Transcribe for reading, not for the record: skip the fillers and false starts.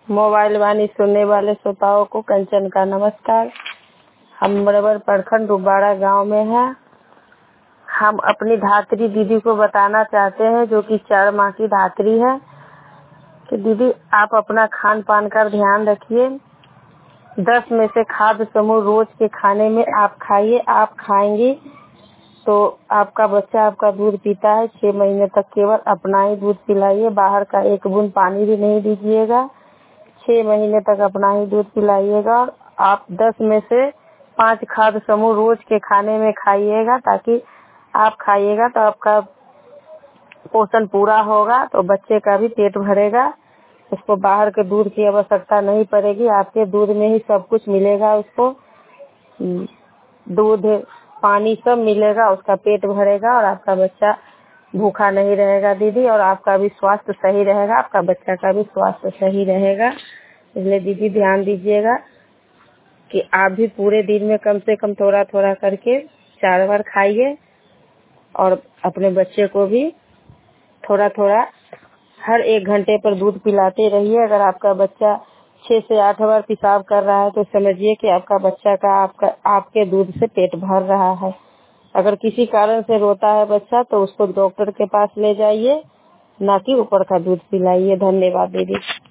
Mobile वाणी सुनने वाले श्रोताओं को कंचन का नमस्कार। हम बड़बर प्रखंड रुबाड़ा गांव में हैं। हम अपनी धात्री दीदी को बताना चाहते हैं, जो कि 4 माह की धात्री है, कि दीदी आप अपना खान पान का ध्यान रखिए। 10 में से खाद्य समूह रोज के खाने में आप खाइए। आप खाएंगी तो आपका बच्चा आपका दूध पीता है। 6 महीने तक केवल अपना ही दूध पिलाइए, बाहर का एक बूंद पानी भी नहीं दीजिएगा। 6 महीने तक अपना ही दूध पिलाइएगा। और आप 10 में से 5 खाद्य समूह रोज के खाने में खाइएगा, ताकि आप खाइएगा तो आपका पोषण पूरा होगा, तो बच्चे का भी पेट भरेगा। उसको बाहर के दूध की आवश्यकता नहीं पड़ेगी, आपके दूध में ही सब कुछ मिलेगा। उसको दूध पानी सब मिलेगा, उसका पेट भरेगा और आपका बच्चा भूखा नहीं रहेगा दीदी। और आपका भी स्वास्थ्य सही रहेगा, आपका बच्चा का भी स्वास्थ्य सही रहेगा। इसलिए दीदी ध्यान दीजिएगा कि आप भी पूरे दिन में कम से कम थोड़ा थोड़ा करके 4 बार खाइए, और अपने बच्चे को भी थोड़ा थोड़ा हर 1 घंटे पर दूध पिलाते रहिए। अगर आपका बच्चा 6 से 8 बार पेशाब कर रहा है तो समझिए कि आपका बच्चा का आपके दूध से पेट भर रहा है। अगर किसी कारण से रोता है बच्चा तो उसको डॉक्टर के पास ले जाइए, ना कि ऊपर का दूध पिलाइए। धन्यवाद दीदी।